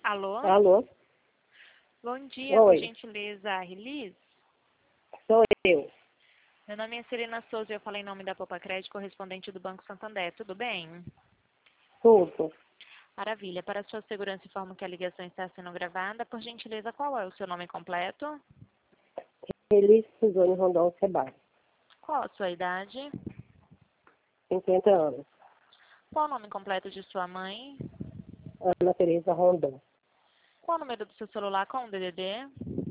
Alô? Alô? Bom dia, por Oi, gentileza, Liz. sou eu. Meu nome é Serena Souza e eu falo em nome da Poupa Crédito, correspondente do Banco Santander. Tudo bem? Tudo. Maravilha. Para sua segurança, informo que a ligação está sendo gravada. Por gentileza, qual é o seu nome completo? Feliz Suzane Rondon Sebastião, Qual a sua idade? 50 anos. Qual o nome completo de sua mãe? Ana Tereza Rondon. Qual o número do seu celular com o DDD?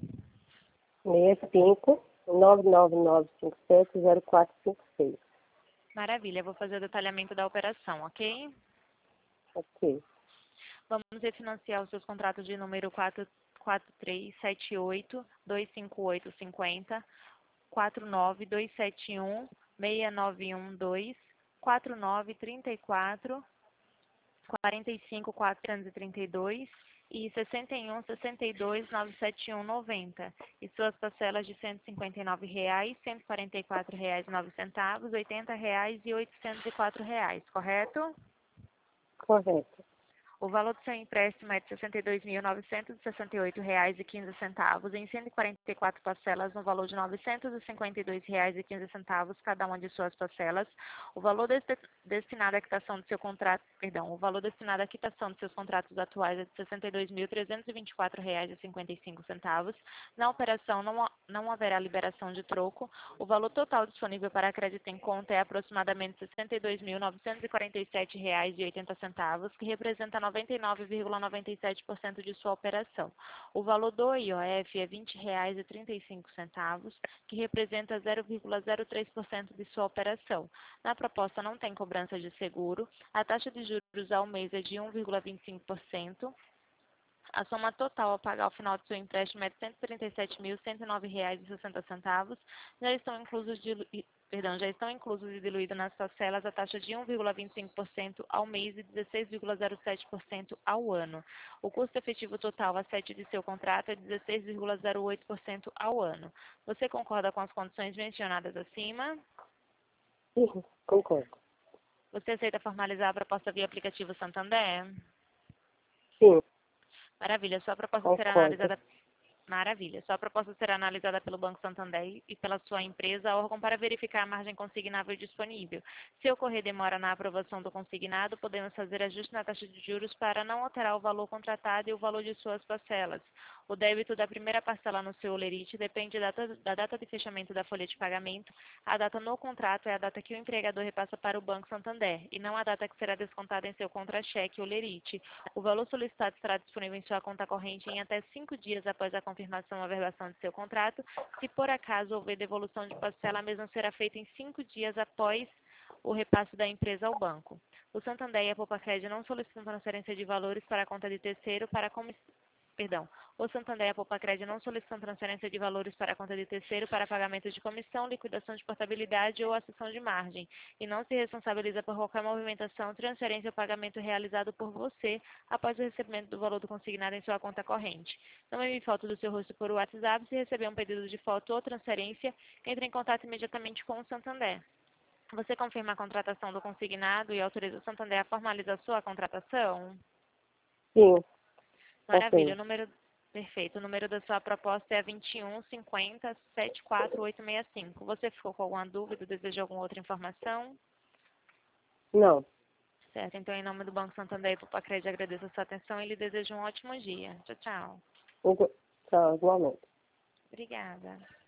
65 99957 0456. Maravilha. Vou fazer o detalhamento da operação, ok? Ok. Vamos refinanciar os seus contratos de número 44378 25850 49271 6912 4934 45432 e 6162 97190 e suas parcelas de R$ 159, R$ 144,09, R$ 80 e R$ 804, correto? Correto. O valor do seu empréstimo é de R$ 62.968,15 em 144 parcelas no valor de R$ 952,15 cada uma de suas parcelas. O valor destinado à quitação do seu contrato, o valor destinado à quitação dos seus contratos atuais é de R$ 62.324,55. Na operação não haverá liberação de troco. O valor total disponível para crédito em conta é aproximadamente R$ 62.947,80, que representa 99,97% de sua operação. O valor do IOF é R$ 20,35, que representa 0,03% de sua operação. Na proposta não tem cobrança de seguro. A taxa de juros ao mês é de 1,25%. A soma total a pagar ao final do seu empréstimo é de R$ 137.109,60. Já estão inclusos e diluídos nas parcelas a taxa de 1,25% ao mês e 16,07% ao ano. O custo efetivo total a 7 de seu contrato é 16,08% ao ano. Você concorda com as condições mencionadas acima? Sim, concordo. Você aceita formalizar a proposta via aplicativo Santander? Sim, Maravilha. Sua proposta será concordo. analisada. Maravilha. Sua proposta será analisada pelo Banco Santander e pela sua empresa, órgão, para verificar a margem consignável disponível. Se ocorrer demora na aprovação do consignado, podemos fazer ajuste na taxa de juros para não alterar o valor contratado e o valor de suas parcelas. O débito da primeira parcela no seu holerite depende da data de fechamento da folha de pagamento. A data no contrato é a data que o empregador repassa para o Banco Santander e não a data que será descontada em seu contra-cheque holerite. O valor solicitado estará disponível em sua conta corrente em até 5 dias após a confirmação ou averbação de seu contrato. Se por acaso houver devolução de parcela, a mesma será feita em 5 dias após o repasse da empresa ao banco. O Santander e a Poupa Crédito não solicitam transferência de valores para a conta de terceiro o Santander e a Poupa Crédito não solicitam transferência de valores para a conta de terceiro para pagamento de comissão, liquidação de portabilidade ou acessão de margem, e não se responsabiliza por qualquer movimentação, transferência ou pagamento realizado por você após o recebimento do valor do consignado em sua conta corrente. Não envie foto do seu rosto por WhatsApp. Se receber um pedido de foto ou transferência, entre em contato imediatamente com o Santander. Você confirma a contratação do consignado e autoriza o Santander a formalizar sua contratação? Sim, Maravilha. confirmo. Perfeito. O número da sua proposta é 2150-74865. Você ficou com alguma dúvida? Deseja alguma outra informação? Não. Certo. Então, em nome do Banco Santander e Poupa Crédito, agradeço a sua atenção e lhe desejo um ótimo dia. Tchau, tchau. Tchau, igualmente. Obrigada.